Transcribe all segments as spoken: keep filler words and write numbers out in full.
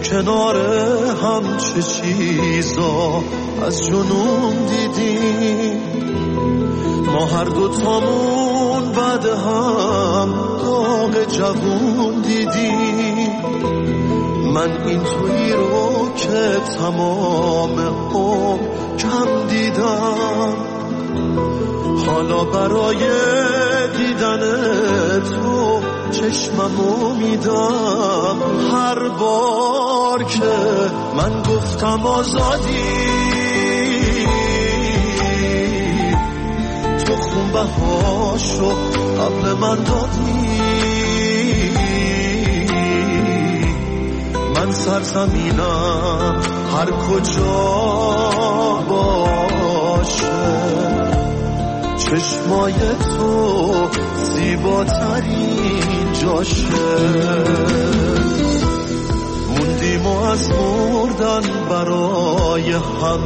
کنار هم چه چیزا از جنون دیدیم، ما هر دوتامون بعد هم داغ جوون دیدیم. من این تویی رو که تمام عمر کم دیدم، حالا برای دیدن تو چشممو میدم. هر بار که من گفتم آزادی، تو خون بهاشو قبل من دادی. من سرزمینم هر کجا باشه، چشمای تو زیباترین جاشه. موندیم و از مردن برای هم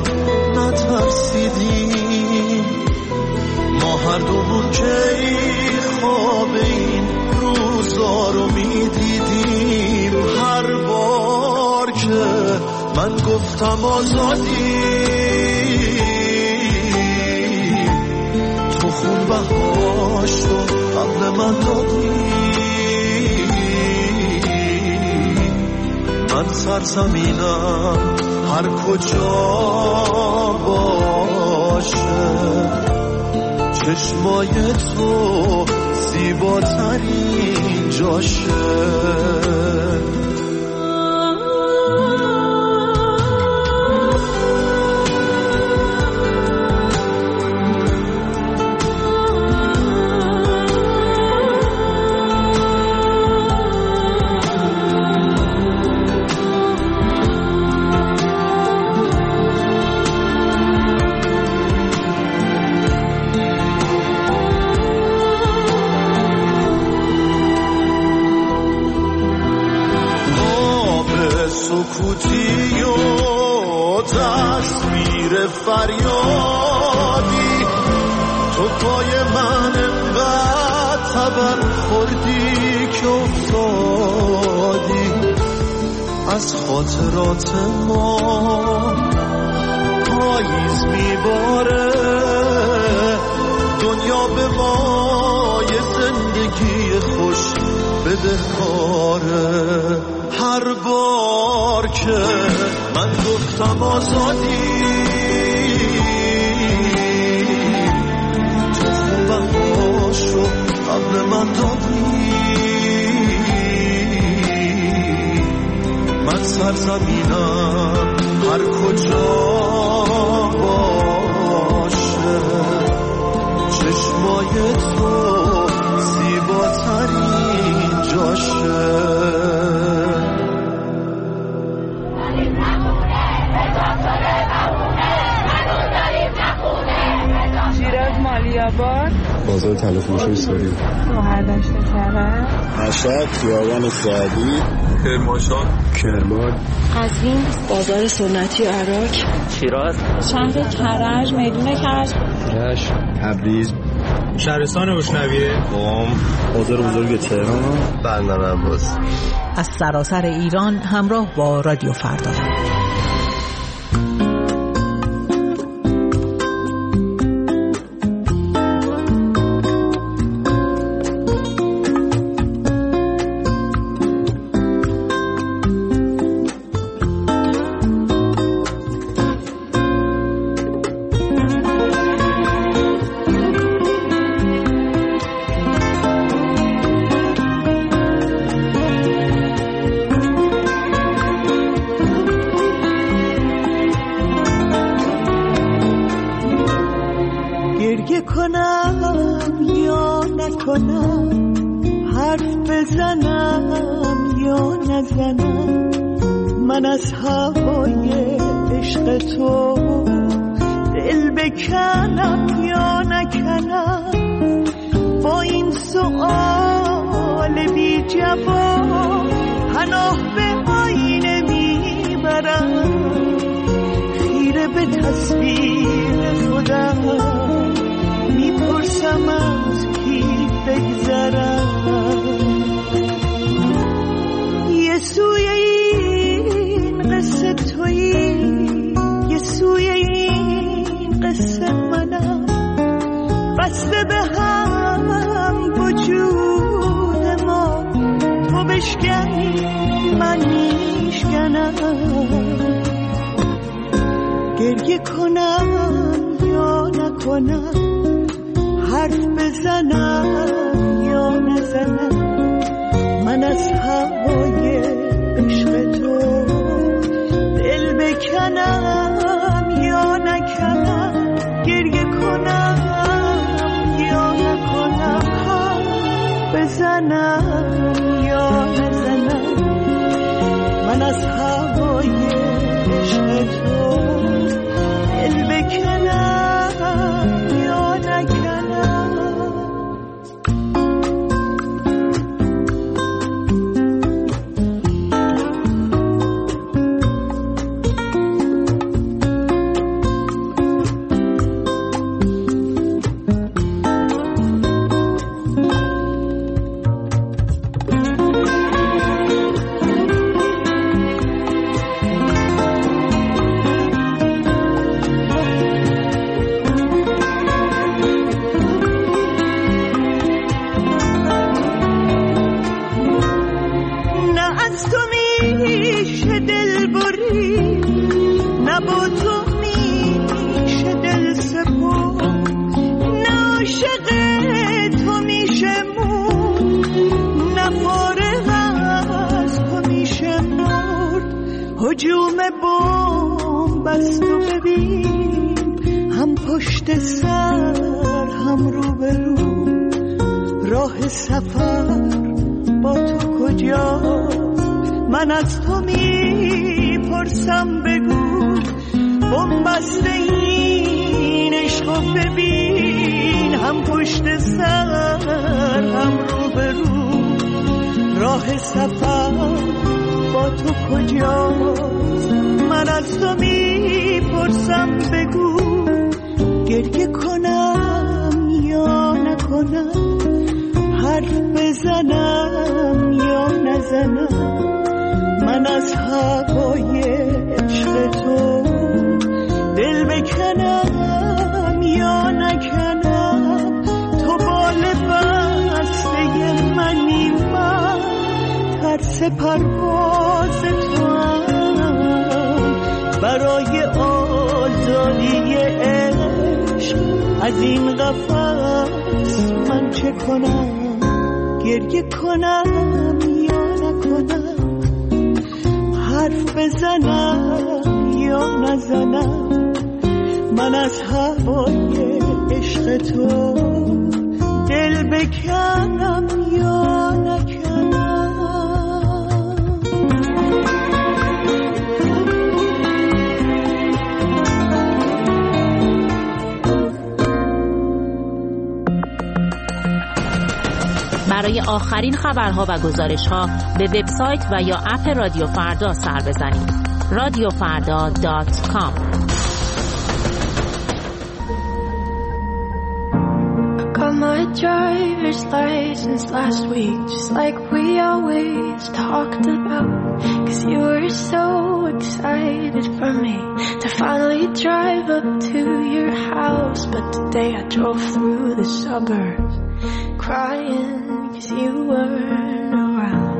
نترسیدیم، ما هر دومون که خواب این روزا رو میدیدیم. هر بار که من گفتم آزادی، تو خون بهاشو قبل من دادی. من سرزمینم هر کجا باشه، چشمای تو زیباترین جاشه. سکوتی و تصویر فریادی، تو پای من انقدر تبر خوردی که افتادی. از خاطرات ما پاییز میباره، دنیا به ما یه زندگی خوش بدهکاره. هر بار که من گفتم آزادی، تو خون بهاشو قبل من دادی. من سرزمینم هر کجا باشه، چشمای تو زیباترین جاشه. بازار تلفروشی ساری، شوهردشت کرد، مشهد، خیابان سعدی، کرمانشاه، کرمان، قزوین، بازار سنتی عراق، شیراز، شهر کرج، میدون کرج، رشت، تبریز، شهرستان روشنویه، قم، بازار بزرگ تهران، بندر عباس. از سراسر ایران همراه با رادیو فردا. من از هوای عشق تو دل بکنم یا نکنم، با این سؤال بی جواب پناه به آینه میبرم. خیره به تصویر خودم میپرسم از کی بگذرم. یه سوی بسته به هم وجود ما، تو بشکنی من میشکنم، گریه کنم یا نکنم، حرف بزنم یا نزنم، من از هوای عشق تو دل بکنم یا نکنم، گریه کنم یا نکنم، حرف بزنم یا نزنم، من از هوای عشق تو دل بکنم یا نکنم. هجوم بوم بست و ببین، هم پشت سر هم رو به رو، راه سفر با تو کجاست؟ من از تو میپرسم بگو، بوم بسته این عشقو ببین، هم پشت سر هم رو به رو، راه سفر با تو کجاست؟ من از تو میپرسم بگو، گریه کنم یا نکنم، حرف بزنم یا نزنم، من از هوای عشق تو دل بکنم یا نکنم، تو بال بسته منی، من ترس پرواز تو هم، برای آزادی عشق از این قفس من چه کنم؟ گریه کنم یا نکنم، حرف بزنم یا نزنم، من از هوای عشق تو دل بکنم یا نکنم. برای آخرین خبرها و گزارش‌ها به وبسایت و یا اپ رادیو فردا سر بزنید. رادیو فردا دات کام. Got my driver's license last week, just like we always talked about, 'cause you were so excited for me to finally drive up to your house. But today I drove through the suburbs crying 'cause you weren't around.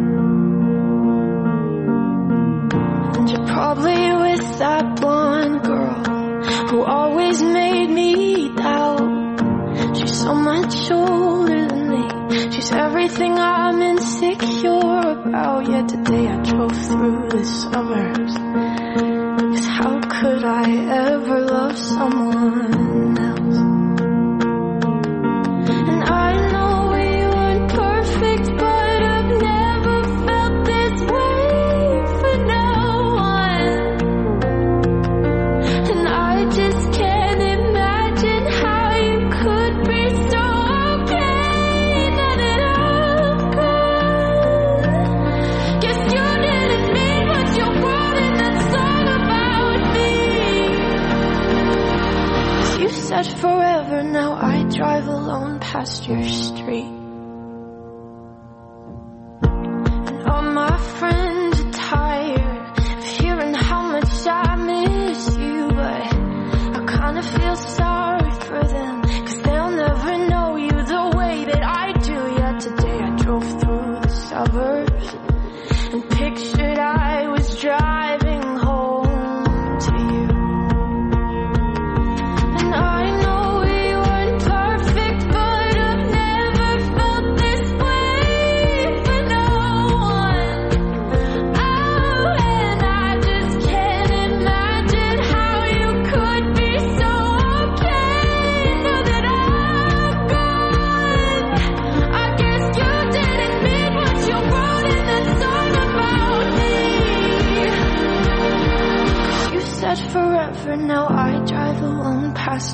And you're probably with that blonde girl who always made me doubt. She's so much older than me, she's everything I'm insecure about. Yet today I drove through the suburbs, 'cause how could I ever love someone else? And I know we weren't perfect, but I've never felt this way for no one. And I just can't imagine how you could be so okay now that I'm gone. Guess you didn't mean what you wrote in that song about me. You said forever, now I drive alone past your street. And all my friends are tired of hearing how much I miss you, but I kinda feel sorry for them, 'cause they'll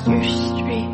your street.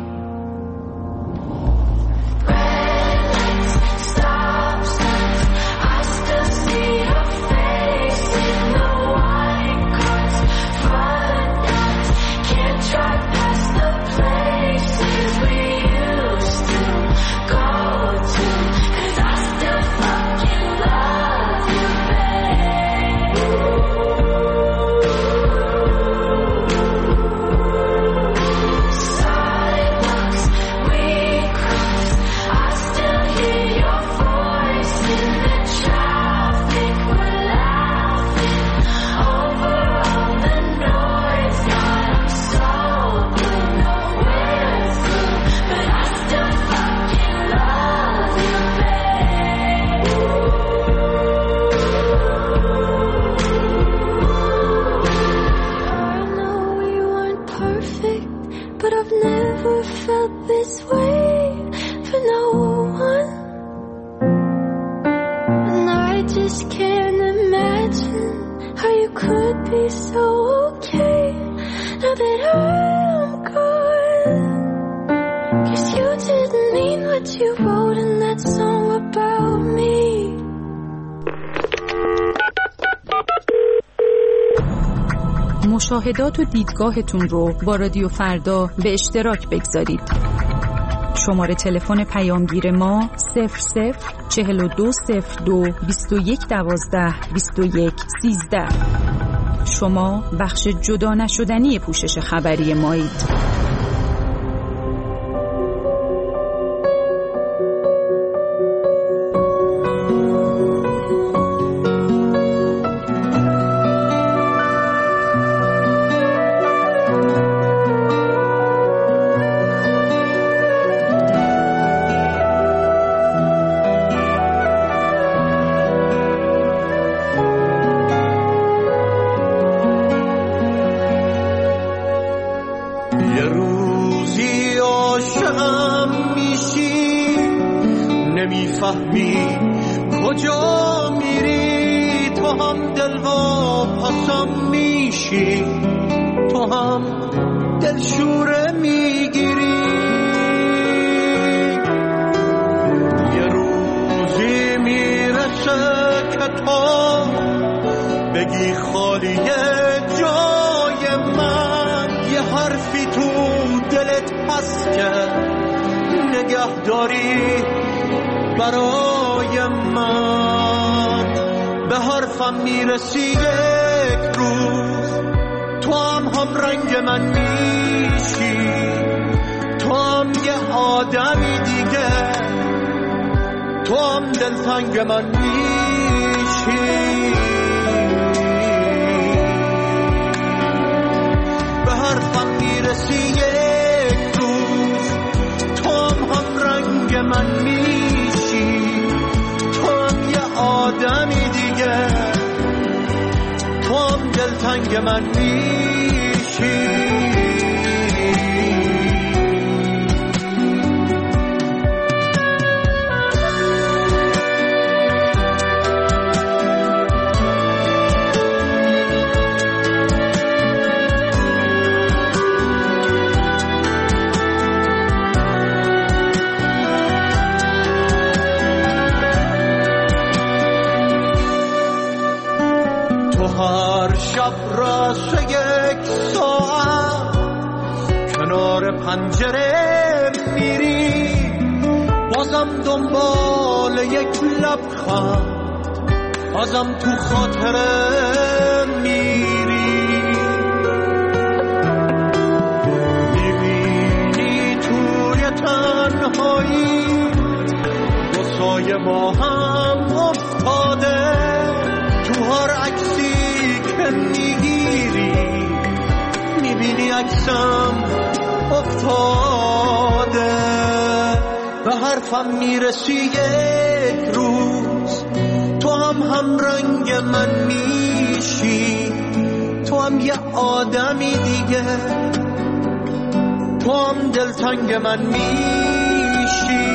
مشاهدات و دیدگاهتون رو با رادیو فردا به اشتراک بگذارید. شماره تلفن پیامگیر ما صفر صفر چهل و دو صفر دو بیست و یک دوازده بیست و یک سیزده. شما بخش جدا نشدنی پوشش خبری مایید. پنجره میری بازم دنبال یک لبخند بازم تو خاطره میری میبینی توی تنهایی دو سایه با هم افتاده تو هر عکسی که میگیری میبینی عکسم افتاده به حرفم میرسی یک روز تو هم هم رنگ من میشی تو هم یه آدمی دیگه تو هم دلتنگ من میشی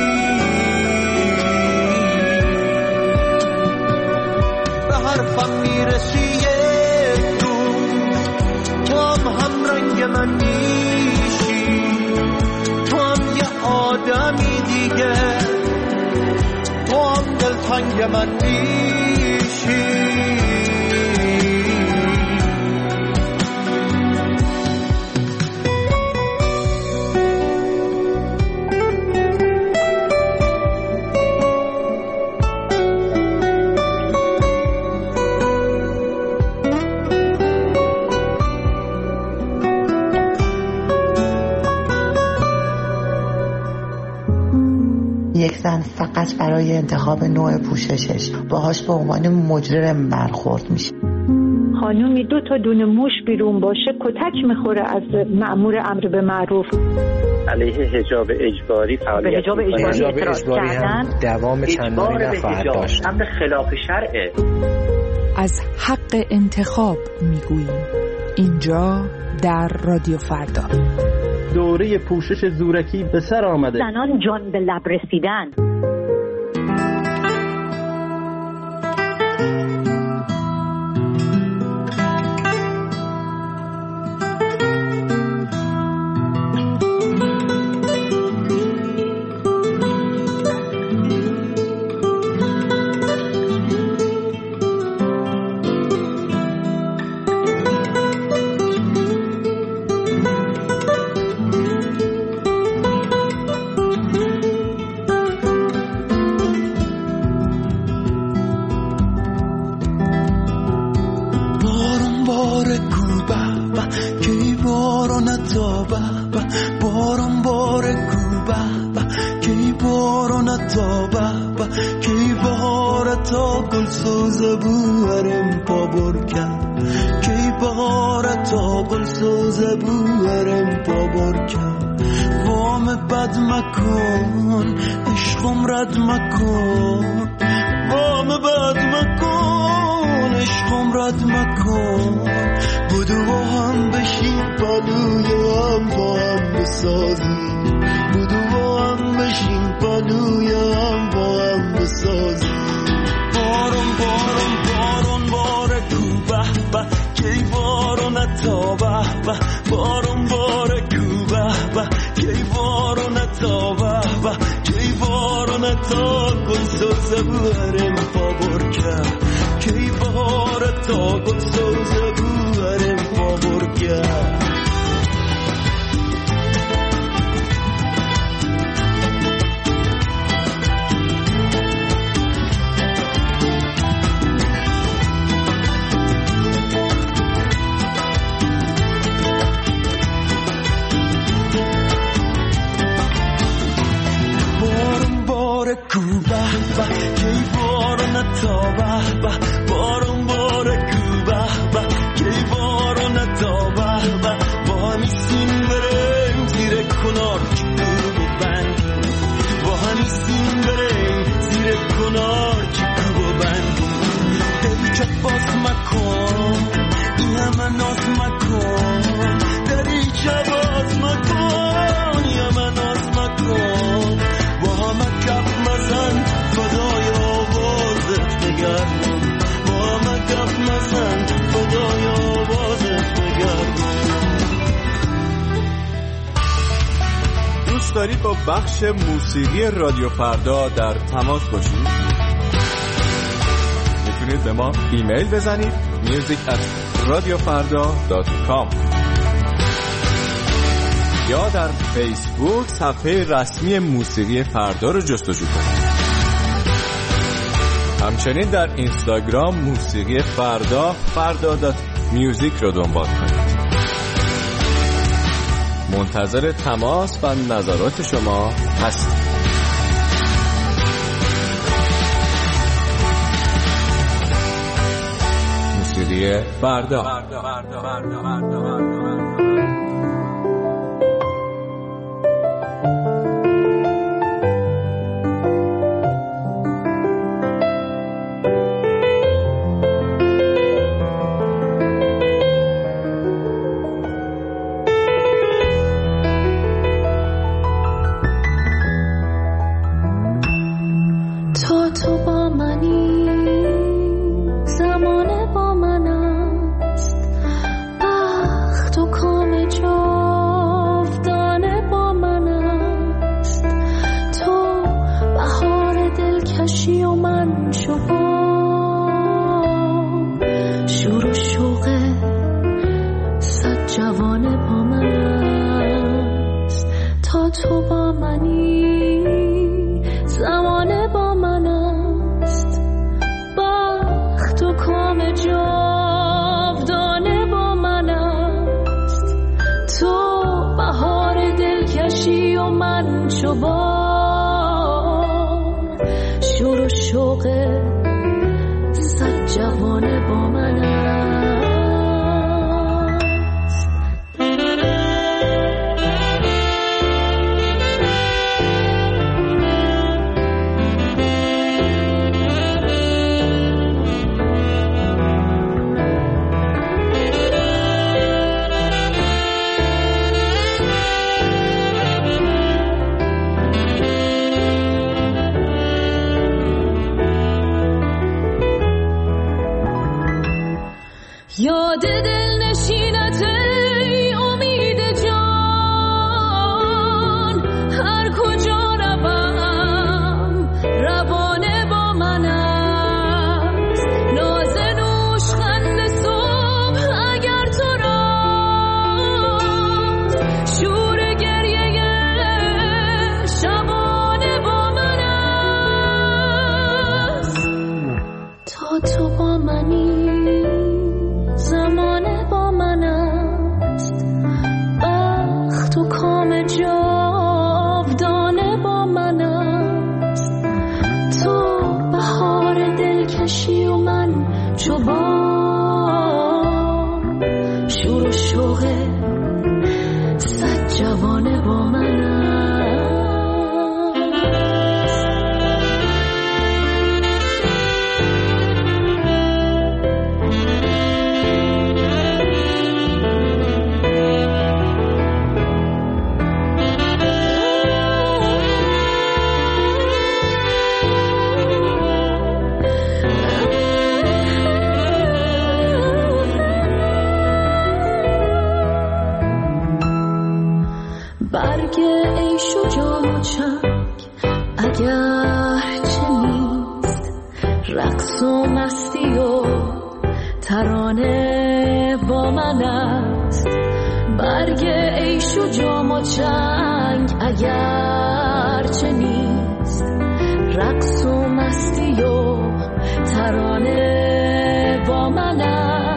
به حرفم میرسی یک روز تو هم هم رنگ من میشی آهنگ من میشی. یک زن فقط برای انتخاب نوع پوششش باهاش به عنوان مجرم برخورد میشه. خانومی دو تا دونه موش بیرون باشه کتک میخوره از مأمور امر به معروف. علیه حجاب اجباری فعالیت حجاب اجباری اعتراض کردن دوام چندانی نخواهد داشت. امر خلاف شرعه. از حق انتخاب میگوییم اینجا در رادیو فردا. دوره پوشش زورکی به سر آمده. زنان جان به لب رسیدن. دارید با بخش موسیقی رادیو فردا در تماس باشید؟ میتونید به ما ایمیل بزنید میوزیک ات رادیو فردا دات کام یا در فیسبوک صفحه رسمی موسیقی فردا رو جستجو کنید. همچنین در اینستاگرام موسیقی فردا فردا دات میوزیک رو دنبال کنید. منتظر تماس و نظرات شما هستیم. موسیقی فردا. she من شما شور و شوق صد جوانه با من است تا تو با منی زمانه با من است بخت و کام جاودانه با من است تو بهار دلکشی و من چوبان شور و شوق صد جوانه با من است. یاد دل نشینت ای امید جان هر کجا روم روانه با من است ناز نوش خند صبح اگر تو راست شور گریه شبانه با من است تا تو با منی زمانه با من است بخت و کام جاودانه با من است تو بهار دلکشی و من چوبان شور و شوق صد جوانه با من است. برگ عیش و جام و چنگ اگر چه نیست رقص و مستی و ترانه با من است برگ عیش و جام و چنگ اگر چه نیست رقص و مستی و ترانه با من است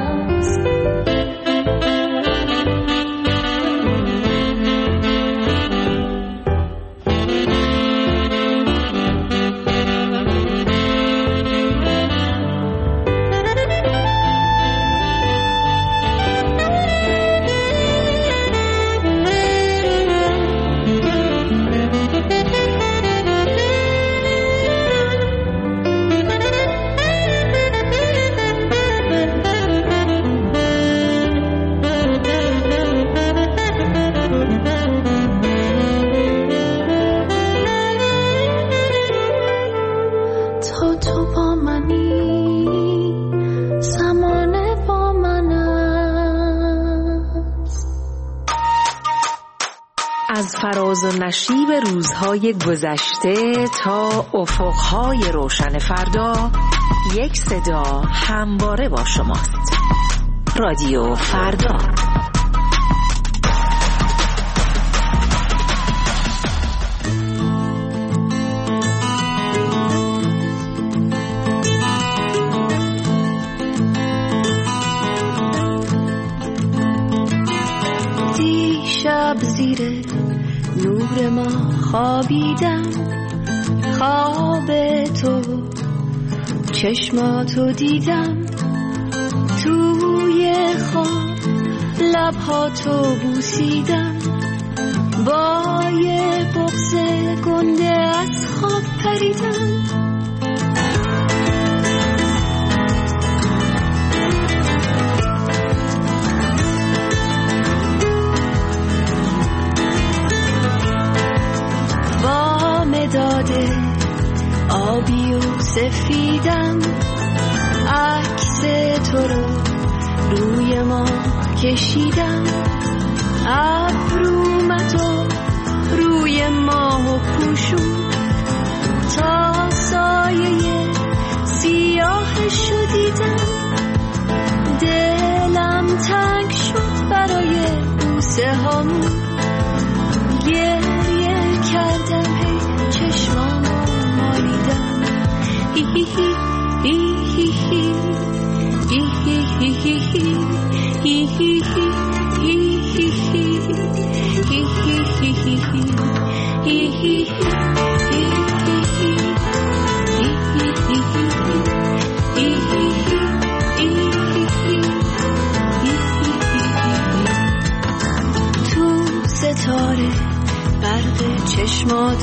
از فراز و نشیب روزهای گذشته تا افقهای روشن فردا یک صدا همواره با شماست. رادیو فردا. دیشب زیر نور ما خوابیدم خواب تو چشماتو دیدم توی خواب لبهاتو بوسیدم با یه بغض گنده از خواب پریدم داده آبی و سفیدم عکس تو رو روی ما کشیدم ابرومتو روی ماه و پوشون تا سایه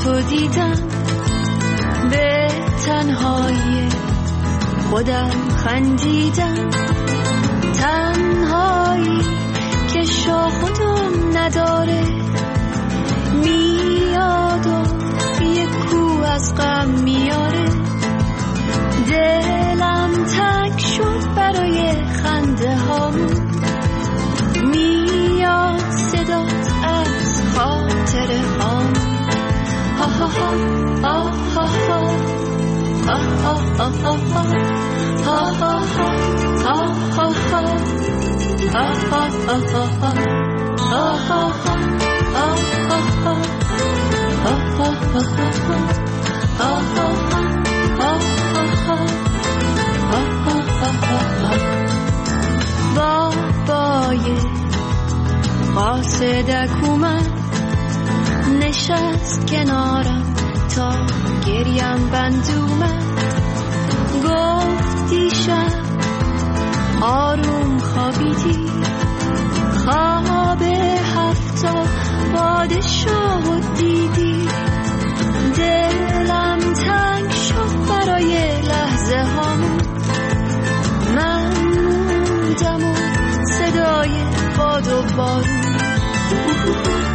تو دیدم، به تنهایی خودم خندیدم، تنهایی که شاخ و دم نداره، میاد و یک کو از غم میاره، دلم تک شد برای خنده هامون، میاد صدات از خاطره هامون. ها ها ها ها ها ها ها ها ها ها ها بابای قاصدک اومد، نشست کنارم تا گریم بند اومد، گفت دیشب آروم خوابیدی، خواب هفتا پادشاه دیدی، دلم تنگ شد برای لحظه هامون، من موندم و صدای باد و بارون.